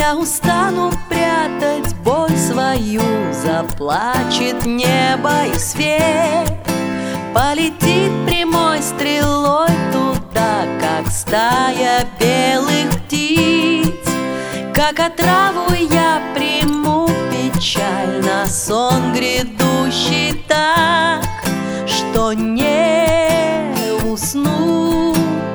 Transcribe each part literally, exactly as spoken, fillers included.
Я устану прятать боль свою, заплачет небо и свет, полетит прямой стрелой туда, как стая белых птиц. Как отраву я приму печально сон грядущий так, что не усну.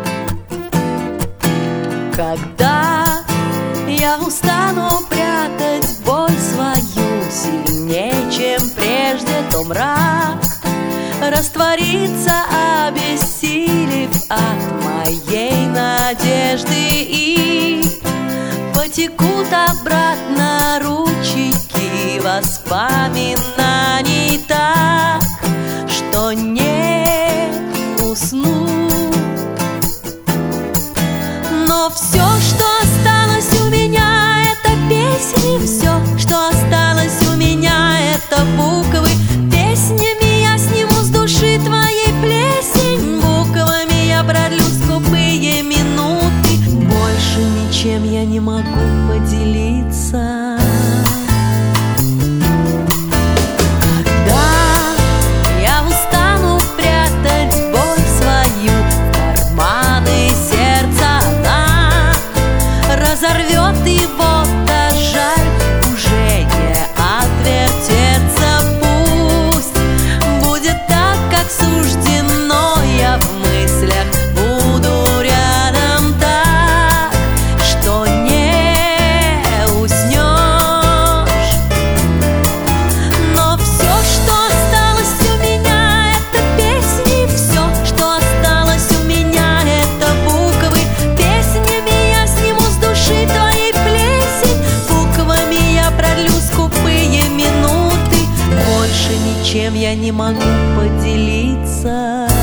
Когда я устану прятать боль свою сильнее, чем прежде, то мрак растворится, обессилев от моей надежды, и потекут обратно ручейки воспоминаний так, что не усну. Но все, что осталось у меня, это песни. Все, что осталось у меня, это буквы. Песнями я сниму с души твоей плесень, буквами я продлю скупые минуты. Больше ничем я не могу поделиться. Разорвет его, да жаль, уже не отвертеться. Пусть будет так, как суждено, я в мыслях буду рядом так, что не уснешь. Но все, что осталось у меня, это песни. Все, что осталось у меня, это буквы. Песнями я сниму с души твоей плесень, буквами я продлю скупые минуты. Больше ничем я не могу поделиться.